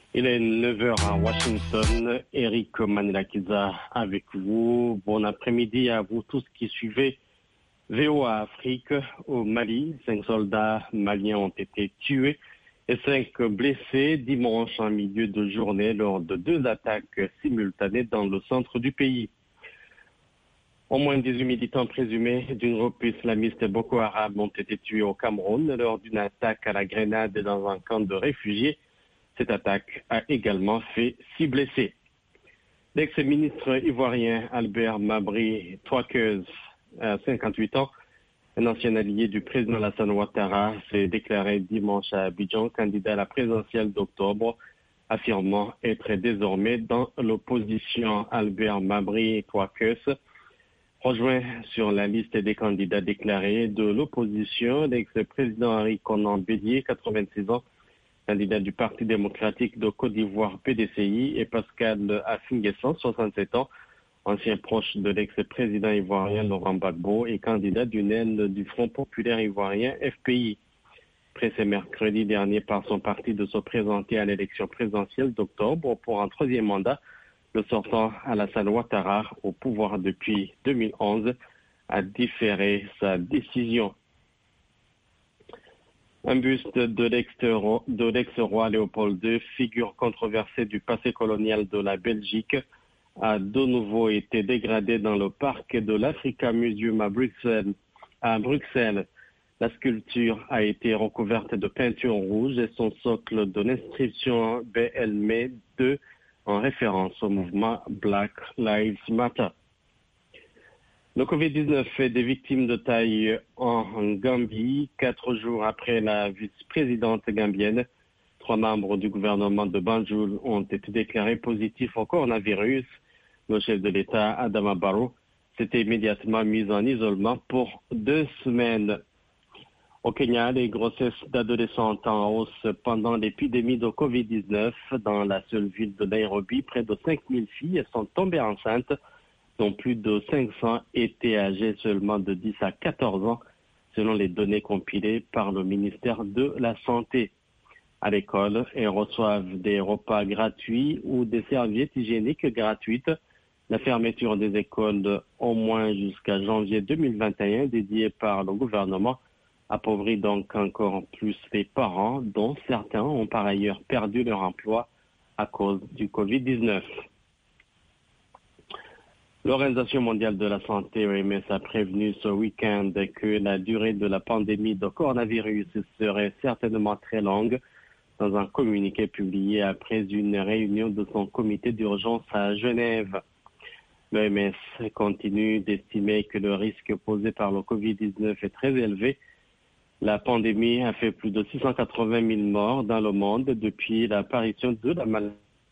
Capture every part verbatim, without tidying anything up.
Il est neuf heures à Washington. Eric Manilakiza avec vous. Bon après-midi à vous tous qui suivez V O A Afrique. Au Mali, cinq soldats maliens ont été tués et cinq blessés dimanche en milieu de journée lors de deux attaques simultanées dans le centre du pays. Au moins dix-huit militants présumés du groupe islamiste Boko Haram ont été tués au Cameroun lors d'une attaque à la grenade dans un camp de réfugiés. Cette attaque a également fait six blessés. L'ex-ministre ivoirien Albert Mabry Touakeuse, à cinquante-huit ans, un ancien allié du président Alassane Ouattara, s'est déclaré dimanche à Abidjan candidat à la présidentielle d'octobre, affirmant être désormais dans l'opposition. Albert Mabry Touakeuse rejoint sur la liste des candidats déclarés de l'opposition l'ex-président Henri Konan Bédié, quatre-vingt-six ans, candidat du Parti démocratique de Côte d'Ivoire P D C I, et Pascal Affinguessan, soixante-sept ans, ancien proche de l'ex-président ivoirien Laurent Gbagbo et candidat d'une aile du Front populaire ivoirien F P I. Pressé mercredi dernier par son parti de se présenter à l'élection présidentielle d'octobre pour un troisième mandat, le sortant Alassane Ouattara, au pouvoir depuis deux mille onze, a différé sa décision. Un buste de l'ex-roi Léopold deux, figure controversée du passé colonial de la Belgique, a de nouveau été dégradé dans le parc de l'Africa Museum à Bruxelles. À Bruxelles, la sculpture a été recouverte de peinture rouge et son socle de l'inscription B L M E deux en référence au mouvement Black Lives Matter. Le covid dix-neuf fait des victimes de taille en Gambie. Quatre jours après la vice-présidente gambienne, trois membres du gouvernement de Banjul ont été déclarés positifs au coronavirus. Le chef de l'État, Adama Barrow, s'était immédiatement mis en isolement pour deux semaines. Au Kenya, les grossesses d'adolescentes en hausse pendant l'épidémie de covid dix-neuf. Dans la seule ville de Nairobi, près de cinq mille filles sont tombées enceintes, dont plus de cinq cents étaient âgées seulement de dix à quatorze ans, selon les données compilées par le ministère de la Santé. À l'école, elles reçoivent des repas gratuits ou des serviettes hygiéniques gratuites. La fermeture des écoles au moins jusqu'à janvier deux mille vingt et un, dédiée par le gouvernement, appauvrit donc encore plus les parents, dont certains ont par ailleurs perdu leur emploi à cause du covid dix-neuf. L'Organisation mondiale de la santé, O M S, a prévenu ce week-end que la durée de la pandémie de coronavirus serait certainement très longue. Dans un communiqué publié après une réunion de son comité d'urgence à Genève, l'O M S continue d'estimer que le risque posé par le covid dix-neuf est très élevé. La pandémie a fait plus de six cent quatre-vingt mille morts dans le monde depuis l'apparition de la maladie.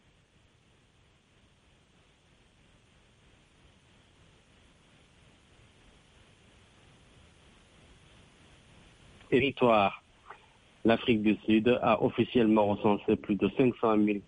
Territoire. L'Afrique du Sud a officiellement recensé plus de cinq cent mille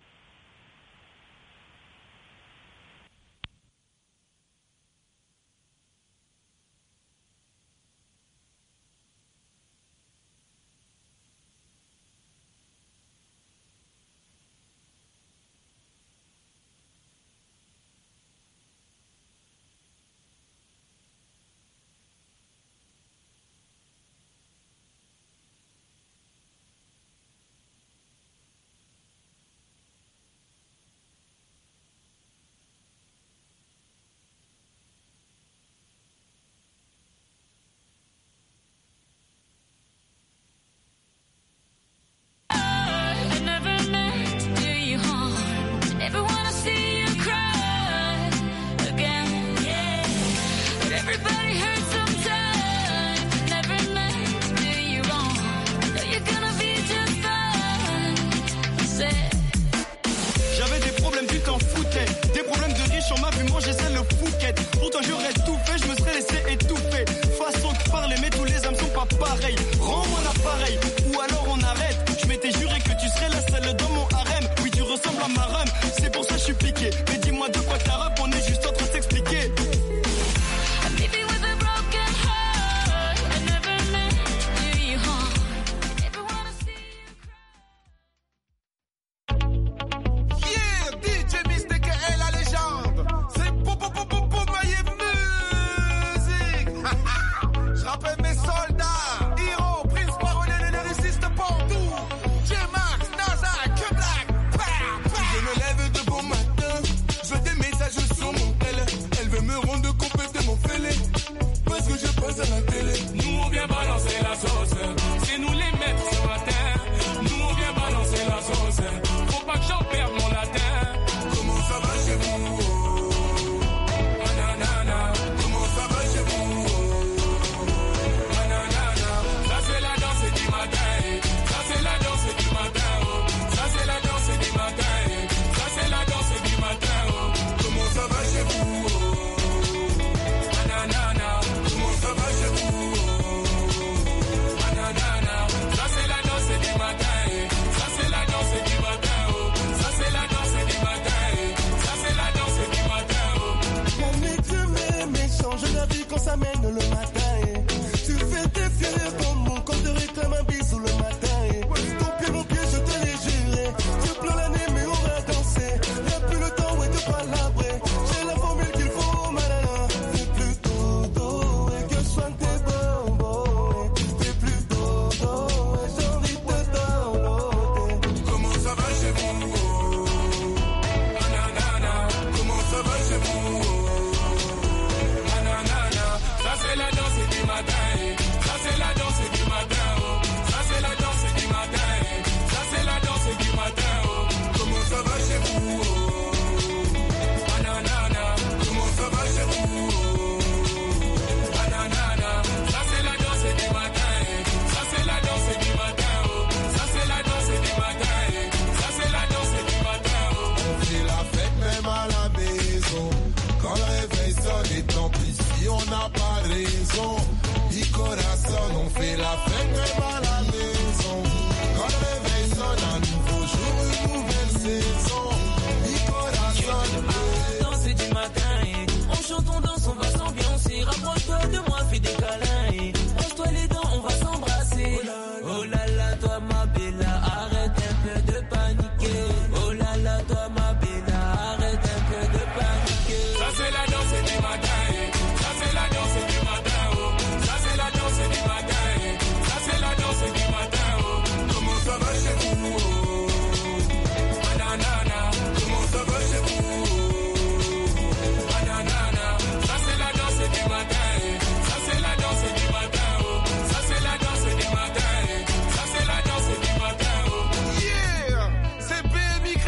maison. Mi corazon, on fait la fête même à la maison. Quand le réveil sonne, un nouveau jour, une nouvelle saison. Mi corazon, danser du matin, et on chante, on danse, on va s'ambiancer. Rapproche-toi de moi, fais des câlins, et brosse-toi les dents, on va s'embrasser. Oh là là, toi ma bella, arrête un peu de paniquer. Oh là là, toi ma bella, arrête un peu de paniquer. Ça c'est la danse du matin, ça c'est la danse du matin, oh. Ça c'est la danse du matin, ça c'est la danse du matin, oh. Comment ça va chez vous, oh. Ananana, comment ça va chez vous, oh. Ananana, ça c'est la danse du matin, ça c'est la danse du matin, oh. Ça c'est la danse du matin, ça c'est la danse du matin, oh. yeah, c'est B M Y.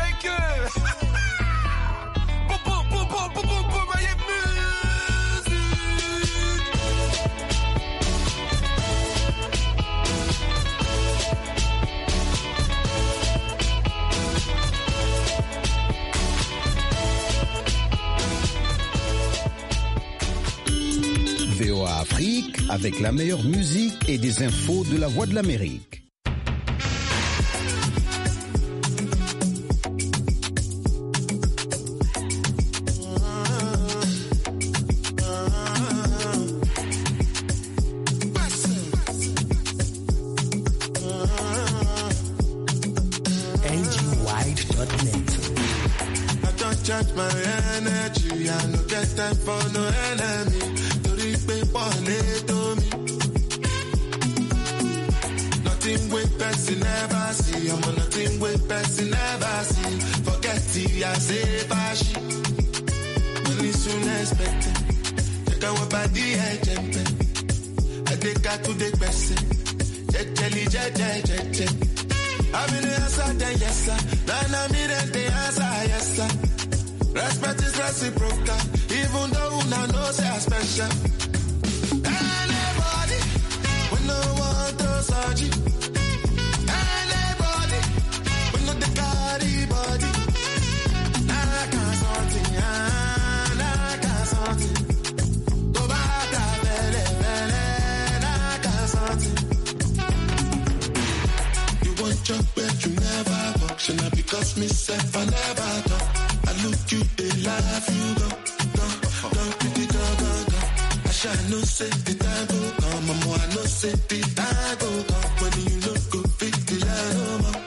Popo, popo, popo, popo, ma y'a musique. V O A Afrique avec la meilleure musique et des infos de la Voix de l'Amérique. N G wide dot net. I don't charge my energy, I no get time for no enemy. Tori pe pole to me. Nothing with person never see, I'm on nothing with person never see. Forget it, I say bashi. Money soon expected. Check out what body I jump. I take out to the person. Jet jelly, jet jet jet jet. I'm in the answer, then yes sir. Then I'm in the answer, yes sir. Respect is reciprocal, even though una know say I special. Anybody, we no want to search it. Anybody, we no the carry body. Like a something, ah, like a something. Go back a vele, vele, like a something. You want your bed, you never walk. Should not because myself I never talk. I look you, they laugh, you go, go, go, pretty go, go, go. I shall no say the time go come, mama, I no say the time go come. When you look go, fit the line, oh, mama.